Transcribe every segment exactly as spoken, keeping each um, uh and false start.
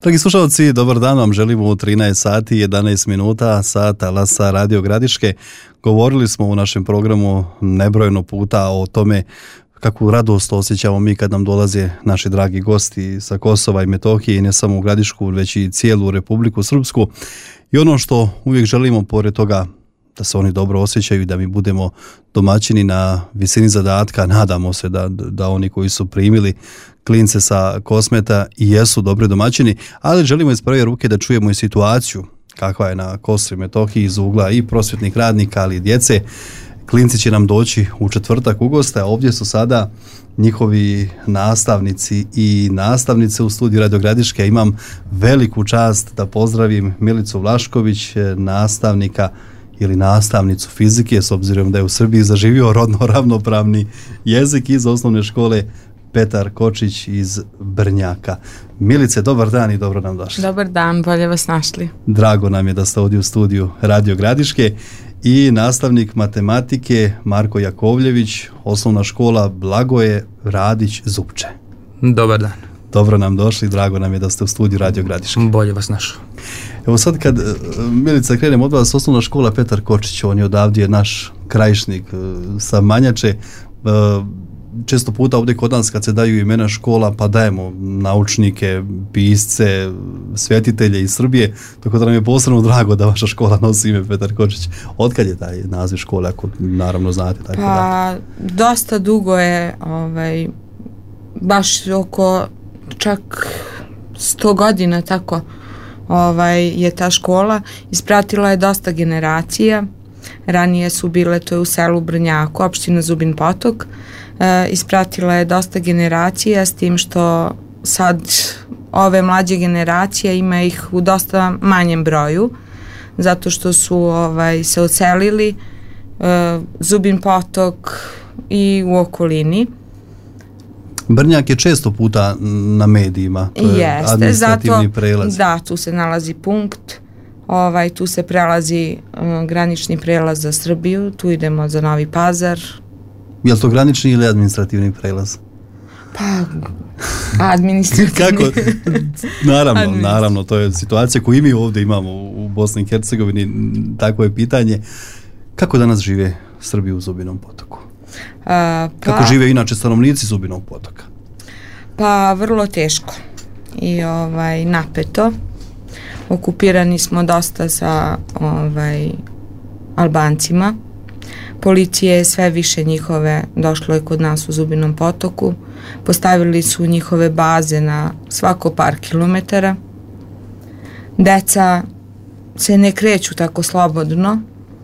Dragi slušalci, dobar dan vam želimo u trinaest sati i jedanaest minuta sa talasa Radio Gradiške. Govorili smo u našem programu nebrojeno puta o tome kakvu radost osjećamo mi kad nam dolaze naši dragi gosti sa Kosova i Metohije i ne samo u Gradišku, već i cijelu Republiku Srpsku. I ono što uvijek želimo, pored toga da se oni dobro osjećaju i da mi budemo domaćini na visini zadatka, nadamo se da, da oni koji su primili klince sa Kosmeta i jesu dobri domaćini, ali želimo iz prve ruke da čujemo i situaciju kakva je na Kosovu i Metohiji iz ugla i prosvjetnih radnika, ali i djece. Klinci će nam doći u četvrtak u goste, a ovdje su sada njihovi nastavnici i nastavnice u studiju Radio Gradiške. Imam veliku čast da pozdravim Milicu Vlašković, nastavnika ili nastavnicu fizike, s obzirom da je u Srbiji zaživio rodno ravnopravni jezik, iz osnovne škole Petar Kočić iz Brnjaka. Milice, dobar dan i dobro nam došli. Dobar dan, bolje vas našli. Drago nam je da ste ovdje u studiju Radio Gradiške. I nastavnik matematike Marko Jakovljević, osnovna škola Blagoje Radić-Zupče. Dobar dan. Dobro nam došli, drago nam je da ste u studiju Radio Gradiške. Bolje vas našao. Evo sad kad, Milica, krenem od vas, osnovna škola Petar Kočić, on je odavdje naš krajišnik sa Manjače. Često puta ovdje kod nas kad se daju imena škola, pa dajemo naučnike, pisce, svjetitelje iz Srbije, tako da nam je posebno drago da vaša škola nosi ime Petar Kočić. Otkad je taj naziv škole, ako naravno znate taj podatak? Pa, dosta dugo je, ovaj, baš oko čak sto godina tako ovaj, je ta škola. Ispratila je dosta generacija. Ranije su bile, to je u selu Brnjaku, opština Zubin Potok. E, ispratila je dosta generacija, s tim što sad ove mlađe generacije ima ih u dosta manjem broju, zato što su ovaj, se odselili e, Zubin Potok i u okolini. Brnjak je često puta na medijima, to je Jeste, administrativni zato, prelaz. Da, tu se nalazi punkt, ovaj, tu se prelazi uh, granični prelaz za Srbiju, tu idemo za Novi Pazar. Je li to granični ili administrativni prelaz? Pa, administrativni. Kako? Naravno, naravno, to je situacija koju i mi ovdje imamo u Bosni i Hercegovini, tako je pitanje. Kako danas žive Srbi u Zubinom Potoku? Uh, pa, Kako žive inače stanovnici Zubinog Potoka? Pa vrlo teško i ovaj, napeto. Okupirani smo dosta sa ovaj, Albancima. Policije je sve više njihove, došlo je kod nas u Zubinom Potoku. Postavili su njihove baze na svako par kilometara. Deca se ne kreću tako slobodno.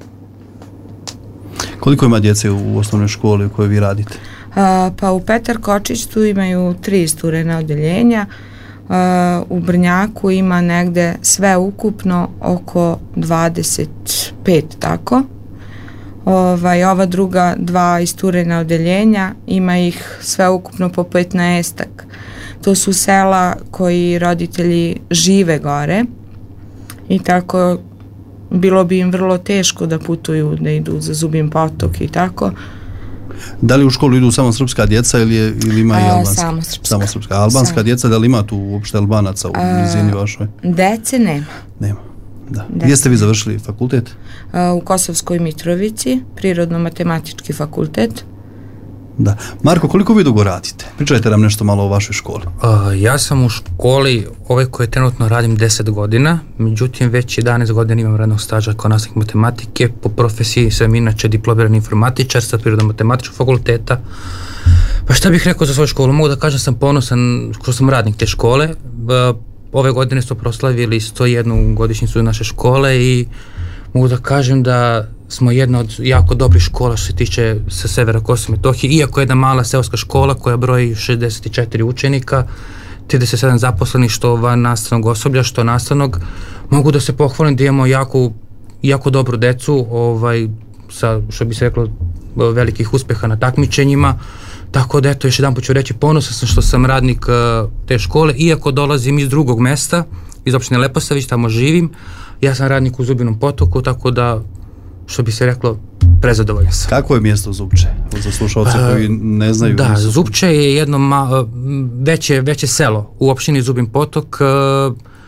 Koliko ima djece u osnovnoj školi u kojoj vi radite? A, pa u Petar Kočić tu imaju tri isturena odeljenja. A, u Brnjaku ima negde sve ukupno oko dvadeset pet, tako. Ovaj, ova druga dva isturena odeljenja ima ih sve ukupno po petnaestak. To su sela koji roditelji žive gore i tako bilo bi im vrlo teško da putuju, da idu za Zubin Potok i tako. Da li u školu idu samo srpska djeca ili, je, ili ima i albanska? Samo srpska. Samo srpska. A albanska samo. Djeca, da li ima tu uopšte Albanaca u blizini vašoj? Dece nema. Nema, da. Gdje ste vi završili fakultet? A, u Kosovskoj Mitrovici, Prirodno-matematički fakultet. Da. Marko, koliko vi dugo radite? Pričajte nam nešto malo o vašoj školi. Uh, ja sam u školi ove koje trenutno radim deset godina, međutim već jedanaest godina imam radnog staža kao nastavnik matematike. Po profesiji sam inače diplomirani informatičar sa Prirodno-matematičkog fakulteta. Pa šta bih rekao za svoju školu? Mogu da kažem sam ponosan što sam radnik te škole. Uh, ove godine su proslavili sto jednu godišnjicu naše škole i mogu da kažem da smo jedna od jako dobrih škola što se tiče sa severa Kosova i Metohije, iako je jedna mala seoska škola koja broji šezdeset četiri učenika, trideset sedam zaposlenih što van nastavnog osoblja, što nastavnog. Mogu da se pohvalim da imamo jako, jako dobru decu, ovaj, sa, što bi se reklo, velikih uspeha na takmičenjima. Tako da eto, još jedan put ću reći, ponosan sam što sam radnik uh, te škole, iako dolazim iz drugog mesta, iz opštine Leposavić, tamo živim. Ja sam radnik u Zubinom Potoku, tako da, što bi se reklo, prezadovoljan sam. Kako je mjesto Zupče? Za slušalce uh, koji ne znaju. Da, Zupče je jedno ma, veće, veće selo u opštini Zubin Potok. Uh,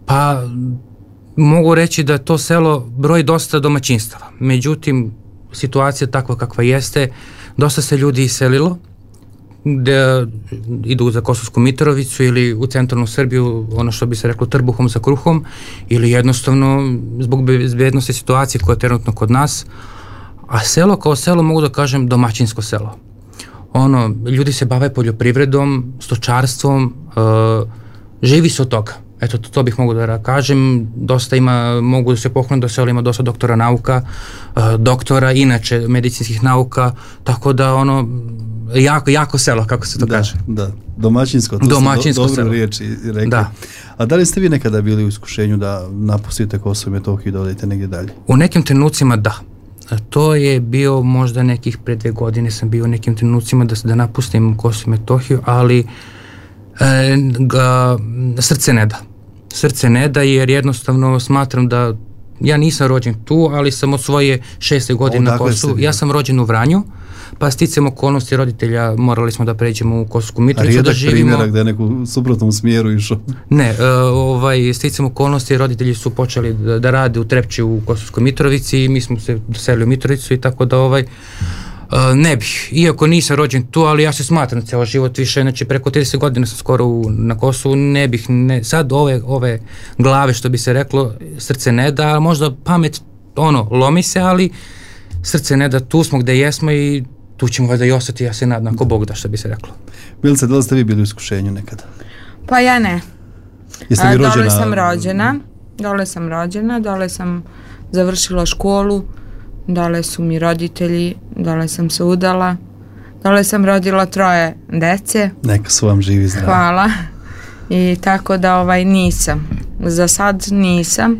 Pa mogu reći da to selo broji dosta domaćinstava. Međutim, situacija takva kakva jeste, dosta se ljudi iselilo, da idu za Kosovsku Mitrovicu ili u centralnu Srbiju, ono što bi se reklo trbuhom za kruhom, ili jednostavno zbog bezbednosti situacije koja je trenutno kod nas. A selo kao selo, mogu da kažem, domaćinsko selo. Ono, ljudi se bave poljoprivredom, stočarstvom, uh, živi se od toga. Eto, to, to bih mogu da kažem. Dosta ima, mogu da se pohvalim da selo ima dosta doktora nauka, uh, doktora, inače medicinskih nauka, tako da ono, jako, jako selo, kako se to da, kaže. Da, domaćinsko, to domaćinsko ste do, dobro riječi rekli. Da. A da li ste vi nekada bili u iskušenju da napustite Kosovo i Metohiju i da odete negdje dalje? U nekim trenucima da. To je bio možda nekih pre dve godine sam bio u nekim trenucima da, da napustim Kosovo i Metohiju, ali e, ga, srce ne da. Srce ne da jer jednostavno smatram da ja nisam rođen tu, ali sam od svoje šeste godine na Kosovu. Ja sam rođen u Vranju, pa sticam okolnosti roditelja morali smo da pređemo u Kosovsku Mitrovicu da živimo. A rijedak primjerak da je neku u suprotnom smjeru išao? Ne, uh, ovaj, sticam okolnosti, roditelji su počeli da, da rade u Trepči u Kosovskoj Mitrovici i mi smo se doselili u Mitrovicu i tako da ovaj, uh, ne bih, iako nisam rođen tu, ali ja se smatram ceo život više, znači preko trideset godina sam skoro u, na Kosovu, ne bih, ne, sad ove, ove glave što bi se reklo, srce ne da, možda pamet ono, lomi se, ali srce ne da, tu smo gde jesmo i tu ćemo valjda i ostati, ja se nadam, ako Bog da, što bi se reklo. Milice, da li ste vi bili u iskušenju nekada? Pa ja ne. Jeste vi rođena? Dole sam rođena, dole sam rođena, dole sam završila školu, dole su mi roditelji, dole sam se udala, dole sam rodila troje dece. Neka su vam živi zdravi. Hvala. I tako da ovaj nisam. Za sad nisam,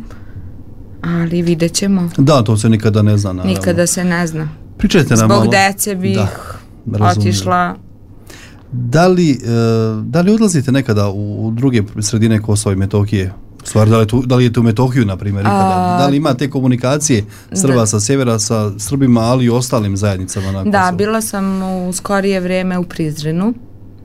ali vidjet ćemo. Da, to se nikada ne zna, naravno. Nikada se ne zna. Pričajte nam Zbog malo. dece bih da, otišla. Da li, da li odlazite nekada u druge sredine Kosova i Metohije? Stvar, da li, tu, da li je tu Metohiju, na primjer, ikada? Da li ima te komunikacije Srba da. sa sjevera, sa Srbima, ali i ostalim zajednicama na Kosovu? Da, bila sam u skorije vrijeme u Prizrenu.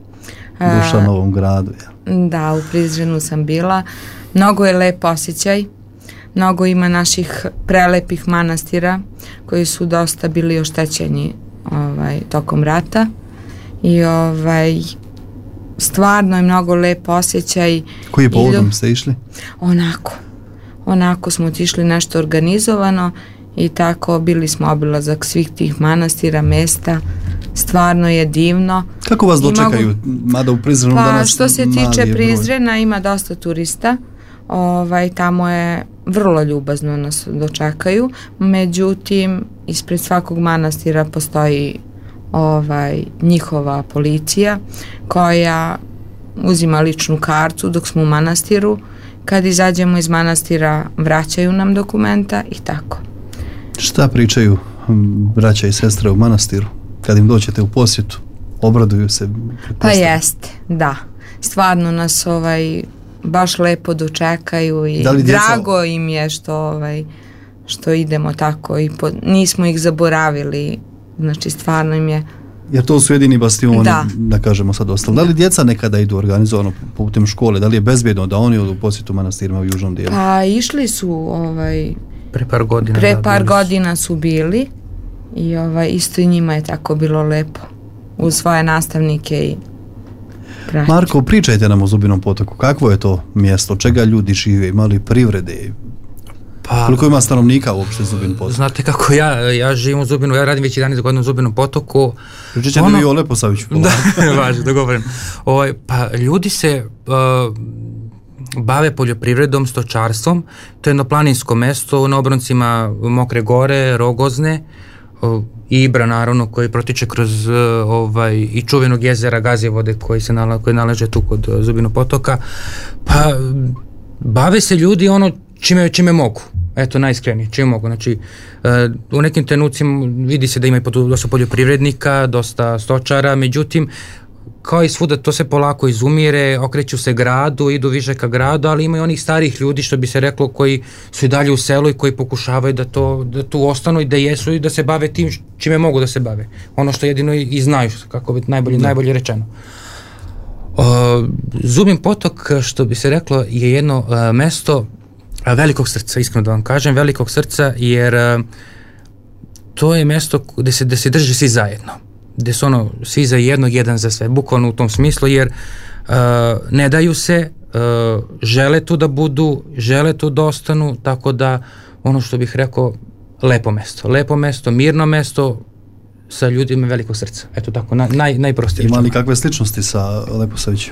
Duša Novom Gradu. Ja. Da, u Prizrenu sam bila. Mnogo je lep osjećaj. Mnogo ima naših prelepih manastira koji su dosta bili oštećeni ovaj, tokom rata i ovaj, stvarno je mnogo lep osjećaj. Koji je povodom ste išli? Onako, onako smo otišli nešto organizovano i tako bili smo obilazak svih tih manastira, mesta, stvarno je divno. Kako vas dočekaju, mogu... mada u Prizrenu pa, danas što se tiče Prizrena ima dosta turista, ovaj, tamo je vrlo ljubazno nas dočekaju, međutim ispred svakog manastira postoji ovaj, njihova policija koja uzima ličnu kartu dok smo u manastiru, kad izađemo iz manastira vraćaju nam dokumenta i tako. Šta pričaju braća i sestre u manastiru kad im dođete u posjetu? Obraduju se? Pa jeste, da. Stvarno nas ovaj baš lepo dočekaju i djeca... drago im je što ovaj što idemo tako i po, nismo ih zaboravili, znači stvarno im je. Jer to su jedini bastioni, da, da kažemo sad ostalo. Da li djeca nekada idu organizovano putem škole, da li je bezbjedno da oni odu u posjetu manastirima u južnom dijelu? Pa išli su ovaj pre par godina, pre par godina su bili i ovaj isto i njima je tako bilo lepo uz svoje nastavnike i praći. Marko, pričajte nam o Zubinom potoku. Kakvo je to mjesto? Čega ljudi žive? Ima li privrede? Pa, koliko ima stanovnika uopšte Zubin potok? Znate kako ja, ja živim u Zubinu, ja radim već jedanaest godina u Zubinom potoku. Pričat ćete ono, vi o Leposaviću. Da, važno, dogovorim. Ovaj, pa ljudi se uh, bave poljoprivredom, stočarstvom. To je jedno planinsko mesto na obroncima Mokre gore, Rogozne, uh, Ibra naravno koji protiče kroz uh, ovaj, i čuvenog jezera Gazijevode koji se nala, koji nalaže tu kod uh, Zubinog potoka. Pa bave se ljudi ono čime, čime mogu. Eto, najiskrenije, čime mogu. Znači, uh, u nekim trenucima vidi se da ima i dosta poljoprivrednika, dosta stočara, međutim, kao i svuda, to se polako izumire, okreću se gradu, idu više ka gradu, ali ima i onih starih ljudi, što bi se reklo, koji su i dalje u selu i koji pokušavaju da, to, da tu ostanu i da jesu i da se bave tim čime mogu da se bave. Ono što jedino i, i znaju, kako bi najbolje, najbolje rečeno. Uh, Zubin potok, što bi se reklo, je jedno uh, mesto uh, velikog srca, iskreno da vam kažem, velikog srca, jer uh, to je mesto gde se, gde se drži svi zajedno, gde su ono svi za jednog, jedan za sve, bukvalno u tom smislu, jer uh, ne daju se, uh, žele tu da budu, žele tu da ostanu, tako da ono što bih rekao, lepo mesto, lepo mesto, mirno mesto, sa ljudima velikog srca. Eto tako, naj, najprostije. Ima li kakve sličnosti sa Leposavićem?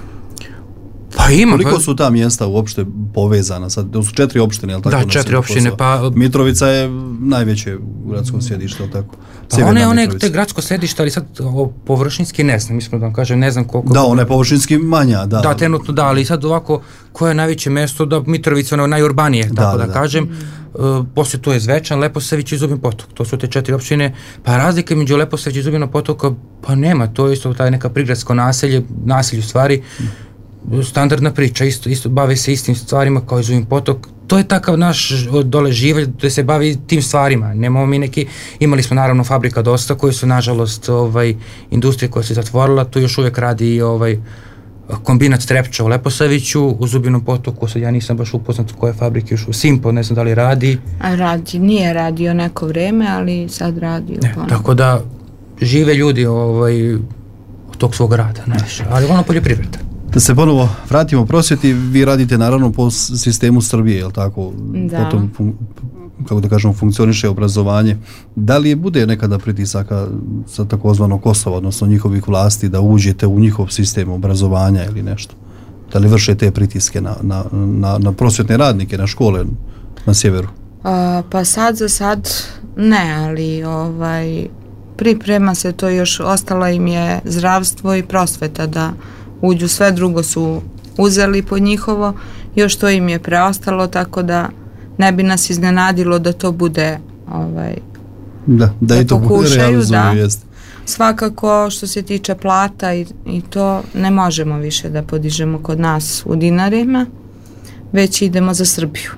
Pa ima. Koliko pa... su ta mjesta uopšte povezana? Sad, to su četiri opštine, je li tako? Da, četiri opštine. Pa... Mitrovica je najveće gradsko sjedište, je li tako? Pa one, one te gradsko sjedište, ali sad površinski ne znam, mislim da vam kažem, ne znam koliko... Da, ona je površinski manja, da. Da, trenutno da, ali sad ovako, koje je najveće mjesto, da Mitrovica ono najurbanije, da, tako da, da, da kažem. Uh, poslije to je Zvečan, Leposavić i Zubin potok. To su te četiri opštine. Pa razlika među Leposavić i Zubinom potoka, pa nema, to je isto taj neka prigradsko naselje, naselje u stvari, standardna priča, isto, isto bave se istim stvarima kao i Zubin potok. To je takav naš dole živelj da se bavi tim stvarima. Nemamo mi neki, imali smo naravno fabrika dosta koje su nažalost ovaj, industrije koja se zatvorila, tu još uvijek radi ovaj, kombinat Trepča u Leposaviću, u Zubinom potoku, sad ja nisam baš upoznat koje fabrike još u Simpo, ne znam da li radi. A radi, nije radio neko vreme, ali sad radi. Ne, tako da žive ljudi ovaj, od tog svog rada, najviše, ali ono poljoprivreda. Da se ponovo vratimo prosvjeti, vi radite naravno po sistemu Srbije, je li tako? Da. Potom, kako da kažemo, funkcioniše obrazovanje. Da li je bude nekada pritisaka sa takozvano Kosova, odnosno njihovih vlasti, da uđete u njihov sistem obrazovanja ili nešto? Da li vrše te pritiske na, na, na, na prosvjetne radnike, na škole na sjeveru? A, pa sad za sad ne, ali ovaj, priprema se to još, ostalo im je zdravstvo i prosveta da uđu, sve drugo su uzeli po njihovo, još to im je preostalo, tako da ne bi nas iznenadilo da to bude ovaj, da, da, da i to pokušaju, da. Jest. Svakako što se tiče plata i, i to ne možemo više da podižemo kod nas u dinarima, već idemo za Srbiju.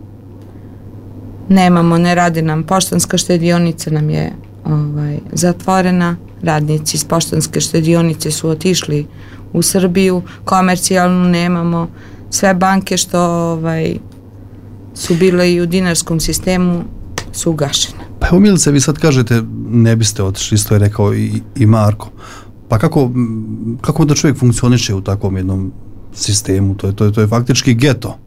Nemamo, ne radi nam, poštanska štedionica nam je ovaj, zatvorena, radnici iz poštanske štedionice su otišli u Srbiju, komercijalnu nemamo, sve banke što ovaj, su bile i u dinarskom sistemu su ugašene. Pa evo Milice, vi sad kažete ne biste otišli, isto je rekao i, i Marko. Pa kako, kako da čovjek funkcioniše u takvom jednom sistemu? To je, to je, to je faktički geto.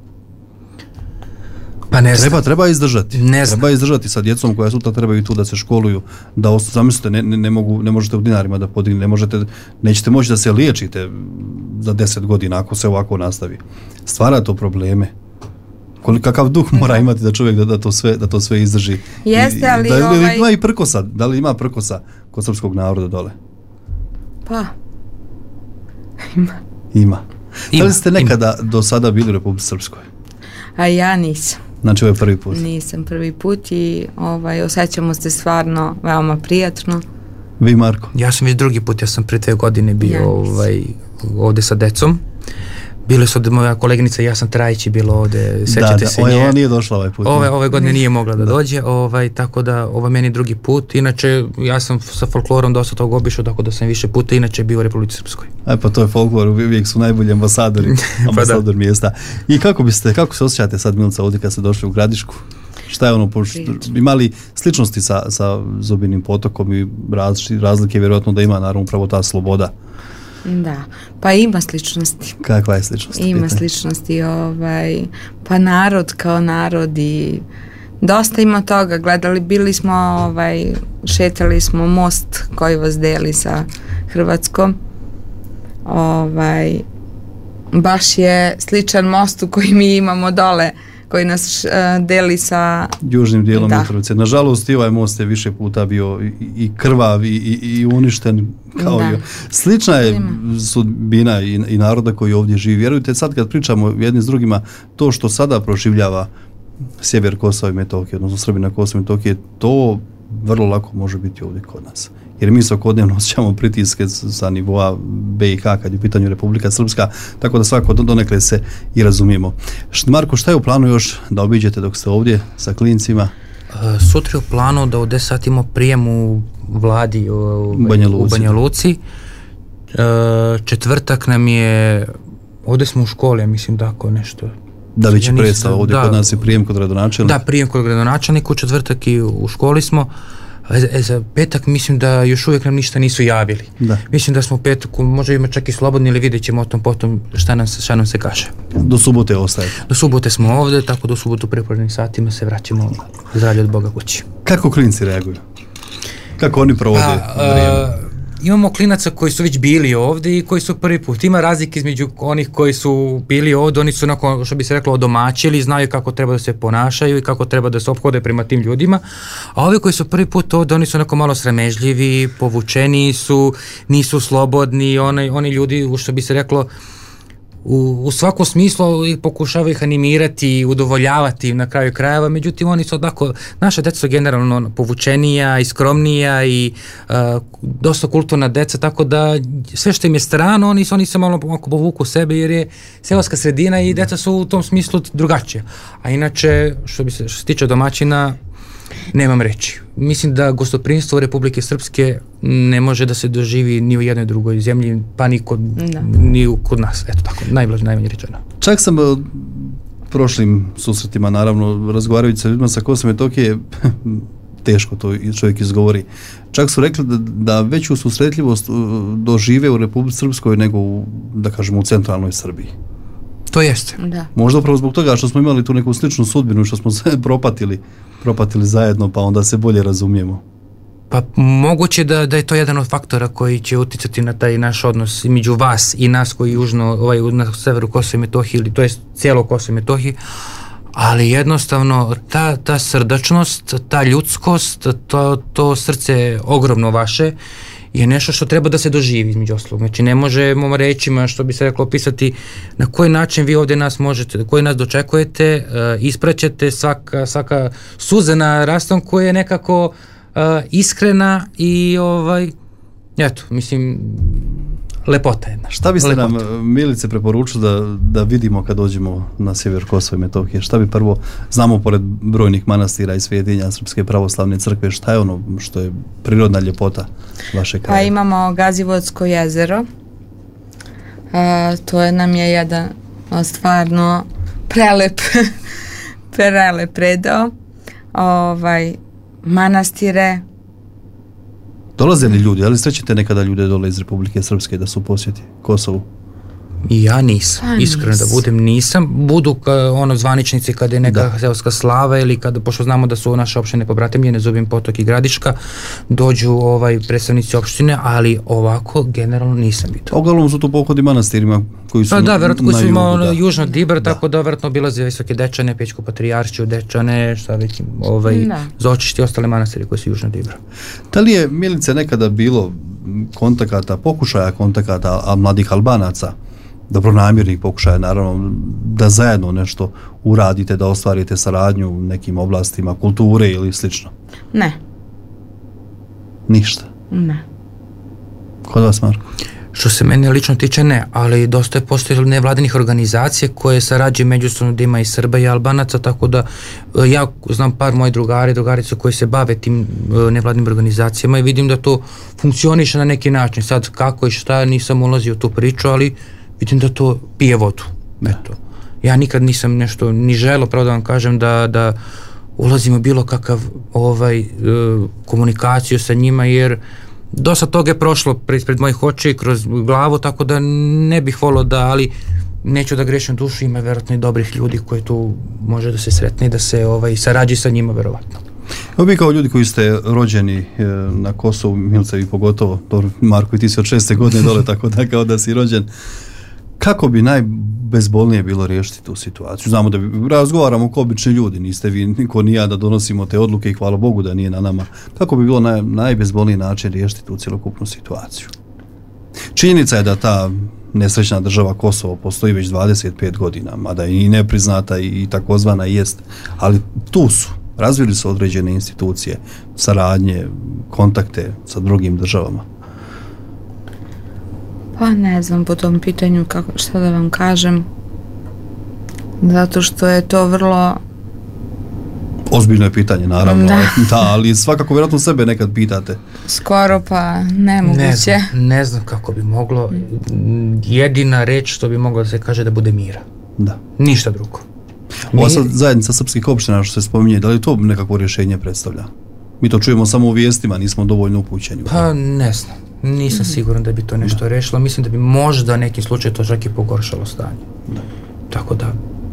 Pa ne treba, treba izdržati. Ne treba izdržati sa djecom koja sutra trebaju tu da se školuju, da osta, zamislite, ne, ne, ne, mogu, ne možete u dinarima da podignete, ne možete, nećete moći da se liječite za deset godina ako se ovako nastavi. Stvara to probleme. Koliko, kakav duh mora da. imati da čovjek da, da, to sve, da to sve izdrži. Jeste, ali da, ovaj... ima i prkosa, da li ima prkosa kod srpskog naroda dole? Pa, ima. Ima. Da li ste nekada ima. do sada bili u Republici Srpskoj? A ja nisam. Znači ovo je prvi put? Nisam prvi put i ovaj, osjećamo se stvarno veoma prijatno. Vi, Marko? Ja sam već drugi put, ja sam pre dve godine bio ja ovaj, ovde sa decom. Bile su od moja koleginica, ja sam Trajići bilo ovde, sećate da, da, se nje. Ova nije došla ovaj put. Ove, ove godine nije mogla da, da. dođe, ovaj, tako da ovo meni drugi put. Inače, ja sam sa folklorom dosta toga obišao, tako da sam više puta inače bio u Republici Srpskoj. E pa to je folklor, uvijek su najbolji ambasadori, ambasador pa mjesta. I kako biste, kako se osjećate sad, Milica, ovdje kad ste došli u Gradišku? Šta je ono, imali sličnosti sa, sa Zubinim potokom i razlike, vjerojatno da ima naravno upravo ta sloboda? Da, pa ima sličnosti. Kakva je sličnost? Ima Pita? sličnosti, ovaj, pa narod kao narod i dosta ima toga, gledali, bili smo, ovaj, šetali smo most koji vas deli sa Hrvatskom, ovaj, baš je sličan mostu koji mi imamo dole, koji nas uh, deli sa južnim dijelom Mitrovice. Nažalost i ovaj most je više puta bio i, i krvav i, i, i uništen kao i slična je sudbina i, i naroda koji ovdje živi. Vjerujte, sad kad pričamo jedni s drugima, to što sada proživljava sjever Kosova i Metohije, odnosno Srbi na Kosovo i Metohije, to vrlo lako može biti ovdje kod nas. Jer mi svakodnevno osjećamo pritiske sa nivoa B i H kad je u pitanju Republika Srpska, tako da svako donekle se i razumijemo. Marko, šta je u planu još da obiđete dok ste ovdje sa klincima? Uh, sutra je u planu da u deset sati imamo prijem u vladi u Banja Luci. U Banja Luci. četvrtak nam je, ovdje smo u školi, ja mislim tako nešto. Da li će predstava ovdje da, kod nas i prijem kod gradonačelnika? Da, prijem kod gradonačelnika, u četvrtak i u školi smo. E, za petak mislim da još uvijek nam ništa nisu javili. Da. Mislim da smo u petaku, možda ima čak i slobodni, ili vidjet ćemo o tom potom šta nam se, šta nam se kaže. Do subote ostaje? Do subote smo ovdje, tako do subotu prepodnevnim satima se vraćamo zdravlje od Boga kući. Kako klinci reaguju? Kako oni provode pa, vrijeme? Imamo klinaca koji su već bili ovdje i koji su prvi put. Ima razlike između onih koji su bili ovdje, oni su onako, što bi se reklo, odomaćili, znaju kako treba da se ponašaju i kako treba da se ophode prema tim ljudima, a ovi koji su prvi put ovdje, oni su onako malo sramežljivi, povučeni su, nisu slobodni, oni, oni ljudi, što bi se reklo, U, u svakom smislu pokušavaju ih animirati, udovoljavati na kraju krajeva, međutim oni su odako, naša deca su generalno povučenija i skromnija i uh, dosta kulturna deca, tako da sve što im je strano, oni, oni se malo povuku sebe jer je seoska sredina i deca su u tom smislu drugačije. A inače, što bi se, što se tiče domaćina, nemam reći. Mislim da gostoprimstvo Republike Srpske ne može da se doživi ni u jednoj drugoj zemlji, pa ni kod, ni kod nas. Eto tako, najblaže, najmanje rečeno. Čak sam prošlim susretima, naravno, razgovarajući sa ljudima sa Kosova i Metohije, teško to čovjek izgovori, čak su rekli da, da veću susretljivost dožive u Republici Srpskoj nego u, da kažemo, u centralnoj Srbiji. To jeste. Da. Možda upravo zbog toga što smo imali tu neku sličnu sudbinu, što smo se propatili, propatili zajedno, pa onda se bolje razumijemo. Pa moguće da, da je to jedan od faktora koji će uticati na taj naš odnos između vas i nas koji južno, ovaj, na severu Kosova i Metohije, ili to je cijelo Kosovo i Metohije, ali jednostavno ta, ta srdačnost, ta ljudskost, to, to srce ogromno vaše je nešto što treba da se doživi između ostalog. Znači ne možemo rečima, što bi se reklo, opisati na koji način vi ovdje nas možete, na koji nas dočekujete, uh, ispraćate, svaka, svaka suza na rastanku je nekako uh, iskrena i ovaj, eto, mislim, lepota jedna. Šta biste lepota. nam, Milice, preporučili da, da vidimo kad dođemo na sjever Kosova i Metohije? Šta bi prvo, znamo pored brojnih manastira i svetinja Srpske pravoslavne crkve, šta je ono što je prirodna ljepota vaše kraja? Pa imamo Gazivodsko jezero, a, to je nam je jedan stvarno prelep prelep predao, ovaj, manastire. Dolaze li ljudi, ali srećete nekada ljude dole iz Republike Srpske da su u posjeti Kosovu? I ja nisam, pa iskreno nis. da budem nisam. Budu ka, ono zvaničnici kada je neka da. seoska slava ili kada, pošto znamo da su naše opštine pobratimljene, Zubin Potok i Gradiška, dođu ovaj predstavnici opštine, ali ovako generalno nisam vidio. Uglavnom su to pohodi manastirima koji su pa da, na, koji na su jugu. Da. Južno Dibra, da. tako da vjerojatno obilaze Visoke Dečane, Pećku Patrijaršiju, Dečane, šta već, ovaj, Zočišti i ostale manastiri koji su južno Dibra. Da li je, Milice, nekada bilo kontakata, pokušaja kontakata a mladih Albanaca, dobronamjernih pokušaja, naravno, da zajedno nešto uradite, da ostvarite saradnju u nekim oblastima kulture ili slično? Ne. Ništa? Ne. Kod vas, Marko? Što se mene lično tiče, ne, ali dosta je postojalo nevladinih organizacija koje sarađuju međusobno, da ima i Srba i Albanaca, tako da ja znam par mojih drugari, drugarica koji se bave tim nevladinim organizacijama i vidim da to funkcioniše na neki način. Sad kako i šta, nisam ulazio u tu priču, ali vidim da to pije vodu. Eto. Ja nikad nisam nešto ni želo, pravo da vam kažem, da, da ulazimo bilo kakav ovaj, komunikaciju sa njima, jer dosta toga je prošlo pred, pred mojih očiju kroz glavu, tako da ne bih volio da, ali neću da grešim dušu, ima vjerojatno i dobrih ljudi koji tu može da se sretne i da se ovaj, sarađi sa njima, vjerojatno. Evo vi kao ljudi koji ste rođeni e, na Kosovu, Milice, i pogotovo, dobro, Marko, i ti si od šeste godine dole, tako da kao da si rođen, kako bi najbezbolnije bilo riješiti tu situaciju? Znamo da bi, razgovaramo kao obični ljudi, niste vi, niko ni ja, da donosimo te odluke i hvala Bogu da nije na nama. Kako bi bilo naj, najbezbolniji način riješiti tu cjelokupnu situaciju? Činjenica je da ta nesrećna država Kosovo postoji već dvadeset pet godina, mada je i nepriznata i, i takozvana jest, ali tu su, razvili su određene institucije, saradnje, kontakte sa drugim državama. Pa ne znam po tom pitanju kako, šta da vam kažem, zato što je to vrlo Ozbiljno je pitanje, naravno. Da. da, ali svakako vjerojatno sebe nekad pitate. Skoro pa nemoguće. Ne znam, ne znam kako bi moglo. Jedina reč što bi moglo da se kaže da bude mira. Da. Ništa drugo. Ova sad zajednica srpskih opština što se spominje, da li to nekako rješenje predstavlja? Mi to čujemo samo u vijestima, nismo dovoljno upućeni. Pa ne znam, nisam mm-hmm. siguran da bi to nešto da. rešilo. Mislim da bi možda nekim slučaju to čak i pogoršalo stanje. Da. Tako da,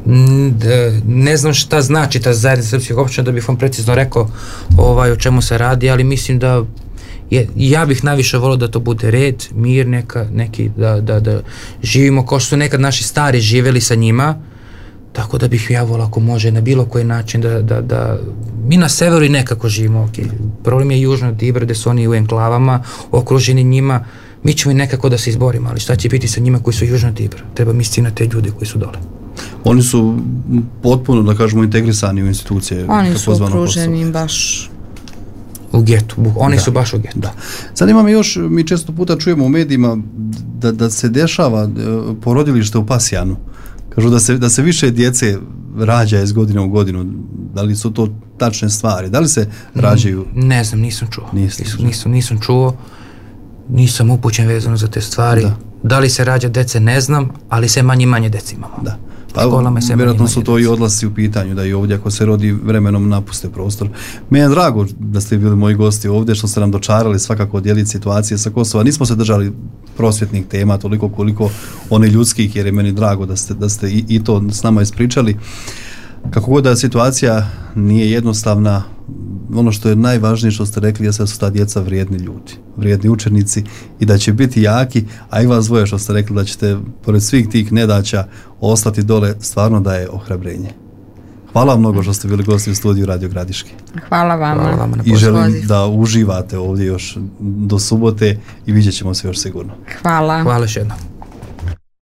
ne znam šta znači ta zajednica srpskih opština, da bih vam precizno rekao ovaj, o čemu se radi, ali mislim da je, ja bih najviše volio da to bude red, mir, neka, neki, da, da, da živimo kao što su nekad naši stari živeli sa njima. Tako da bih ja volao ako može na bilo koji način da, da, da mi na severu i nekako živimo, okay. Problem je južno od Ibra gde su oni u enklavama, okruženi njima, mi ćemo i nekako da se izborimo, ali šta će biti sa njima koji su južno od Ibra? Treba misliti na te ljude koji su dole. Oni su potpuno, da kažemo, integrisani u institucije. Oni su okruženi baš u getu, oni da. su baš u getu. Da. Sad imamo još, mi često puta čujemo u medijima da, da se dešava porodilište u Pasjanu. Kažu da se, da se više djece rađa iz godine u godinu. Da li su to tačne stvari? Da li se rađaju? Ne znam, nisam čuo. Nisam, nisam, nisam čuo. Nisam upućen vezano za te stvari. Da. Da li se rađa dece, ne znam, ali sve manje i manje dece imamo. Da. Pa vjerojatno su to i odlasci u pitanju, da i ovdje ako se rodi vremenom napuste prostor. Meni je drago da ste bili moji gosti ovdje, što ste nam dočarali svakako dijeliti situacije sa Kosova. Nismo se držali prosvjetnih tema toliko koliko one ljudskih, jer je meni drago da ste, da ste i, i to s nama ispričali. Kako god da situacija nije jednostavna, ono što je najvažnije što ste rekli je da su ta djeca vrijedni ljudi, vrijedni učenici i da će biti jaki, a i vas dvoje što ste rekli da ćete pored svih tih nedaća ostati dole, stvarno daje ohrabrenje. Hvala vam mnogo što ste bili gosti u studiju Radio Gradiške. Hvala vama. Hvala vama na I želim da uživate ovdje još do subote i vidjet ćemo se još sigurno. Hvala. Hvala još jednom.